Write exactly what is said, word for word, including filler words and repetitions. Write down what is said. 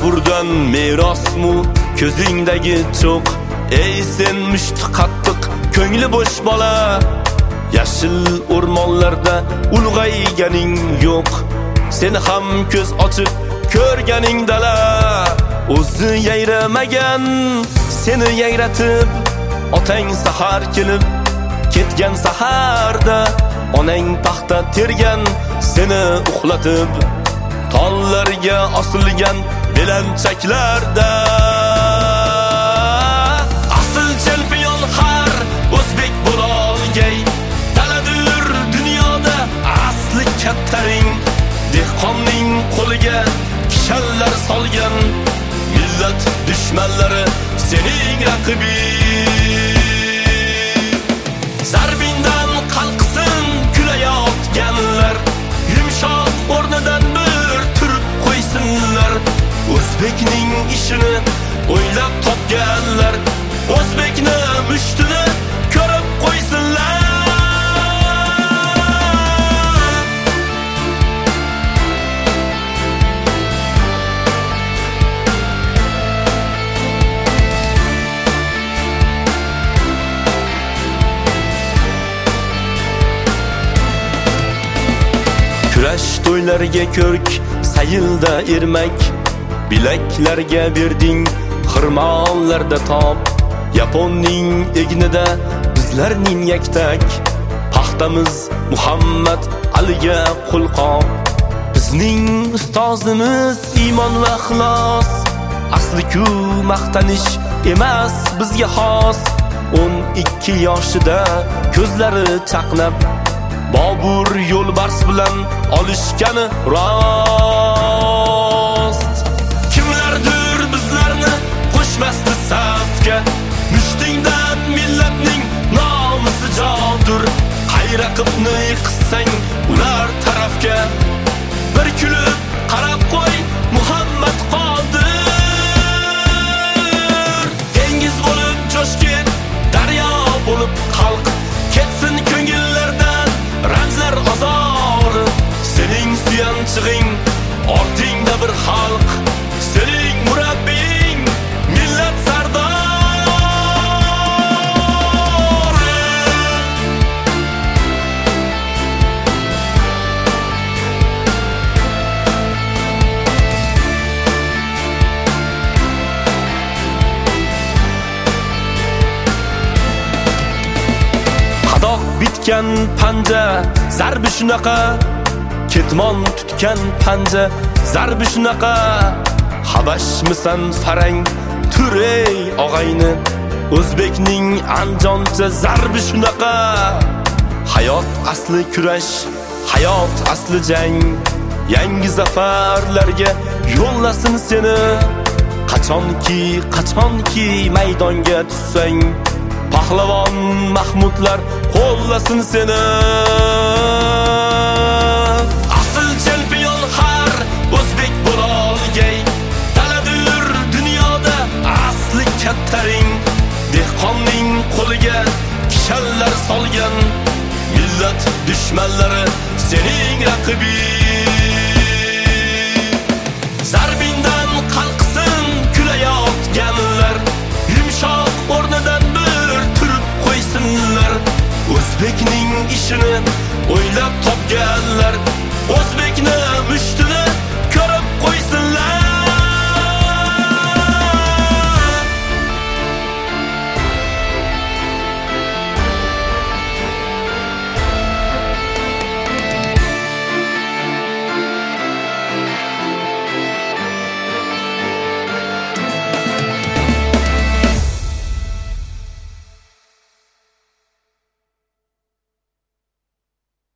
Boburdan merosmu ko'zingdagi cho'q? Ey sen mushti qattiq ko'ngli bo'sh bola, yashil o'rmonlarda ulg'ayganing yo'q. Seni ham ko'z ochib ko'rganing dala, o'zi yayramagan seni yayratib, otang sahar kelib ketgan saharda, onang paxta tergan seni uxlatib, tollarga osilgan belanchaklarda. Asl chempion har o'zbek bo'lolgay, daladir dunyoda asli kattaring. Dehqonning qo'liga kishanlar solgan millat dushmanlari sening raqibing. Zarbindan qalqsin kulayotganlar, yumshoq o'rnidan bir turib qo'ysinlar. O'zbekning ishini o'ylab topganlar, o'zbekni mushtini ko'rib qo'ysinlar. Kurash to'ylarga ko'rk, sayilda ermak, bilaklarga berding xirmonlarda top. Yaponning egnida bizlarning yaktak, paxtamiz Muhammad Aliga qo'lqop. Bizning ustozimiz iymon va ixlos, asli-ku maqtanish emas bizga xos. o'n ikki yoshida ko'zlari chaqnab, Bobur yo'lbars bilan olishgani rost. Kimlardir bizlarni qo'shmasdi safga, mushtingdan millatning nomusi jodur. Qay raqibni yiqsang ular tarafga, bir kulib qarab qo'y Muhammad Qodir. Dengiz bo'lib jo'shgan, daryo bo'lib xalq, ketsin ko'ngillardan ramzlar ozori. Sening suyanchig'ing ortingda bir xalq, sening murabbiying millat sardori. Qadoq bitgan panja zarbi shunaqa, ketmon tutgan panja zarbi shunaqa. Habashmisan farang turey og'ayni, o'zbekning anjoncha zarbi shunaqa. Hayot asli kurash, hayot asli jang, yangi zafarlarga yo'llasin seni. Qachonki qachonki maydonga tushsang, pahlavon Mahmudlar qo'llasin seni. Asl chempion har o'zbek bo'lolgay, daladir dunyoda asli kattaring. Dehqonning qo'liga kishanlar solgan millat dushmanlari sening raqibing. Zarbindan qalqsin kulayotganlar, yumshoq o'rnidan bir turib qo'ysinlar. O'zbekning ishini o'ylab topganlar, o'zbekni